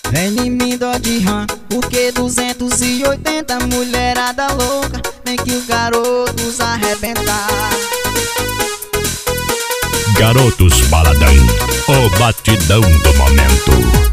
Vem em mim dó de rã, porque 280 mulherada louca, vem que os garotos arrebentar. Garotos Baladão, o batidão do momento.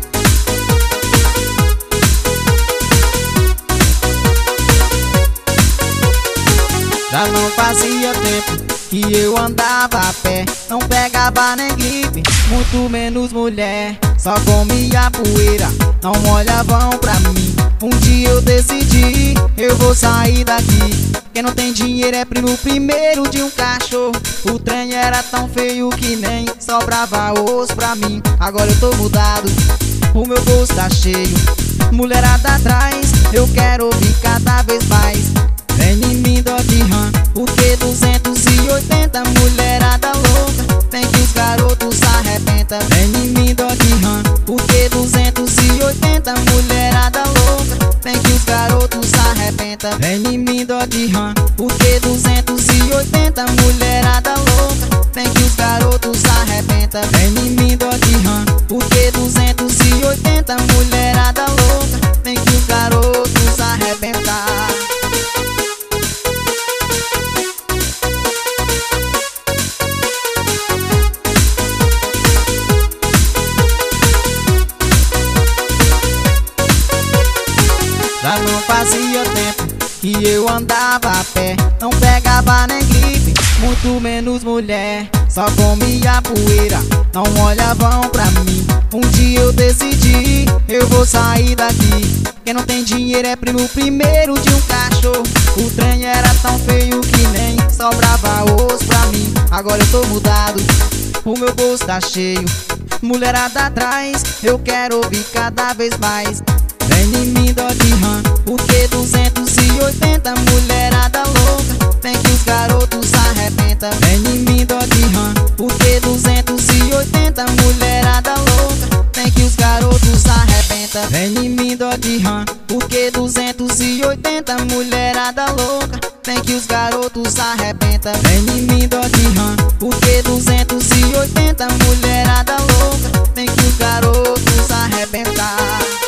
Já não fazia tempo que eu andava a pé, não pegava nem gripe, muito menos mulher. Só comia poeira, não olhavam pra mim. Um dia eu decidi, eu vou sair daqui. Quem não tem dinheiro é primo primeiro de um cachorro. O trem era tão feio que nem sobrava osso pra mim. Agora eu tô mudado, o meu bolso tá cheio. Mulherada atrás, eu quero ouvir cada vez mais. Vem em mim dó de rã, porque 280 mulherada louca, vem que os garotos arrebenta. Vem em mim dó de rã, porque 280 mulherada louca, vem que os garotos arrebenta. Vem em mim dó de rã, porque 280 mulherada louca, vem que os garotos arrebenta. Vem em mim dó de rã, porque 280 mulherada louca, vem que os garotos arrebentar. Já não fazia tempo que eu andava a pé, não pegava nem gripe, muito menos mulher. Só comia poeira, não olhavam pra mim. Um dia eu decidi, eu vou sair daqui. Quem não tem dinheiro é primo primeiro de um cachorro. O trem era tão feio que nem sobrava osso pra mim. Agora eu tô mudado, o meu bolso tá cheio. Mulherada atrás, eu quero ouvir cada vez mais. Vem em mim dó de rã, porque 280 mulherada louca, vem que os garotos arrebenta. Vem em mim dó de rã, porque 280 mulherada louca, vem que os garotos arrebenta. Vem em mim dó de rã, porque 280 mulherada louca, vem que os garotos arrebenta. Vem em mim dó de rã, porque 280 mulherada louca, vem que os garotos arrebentar.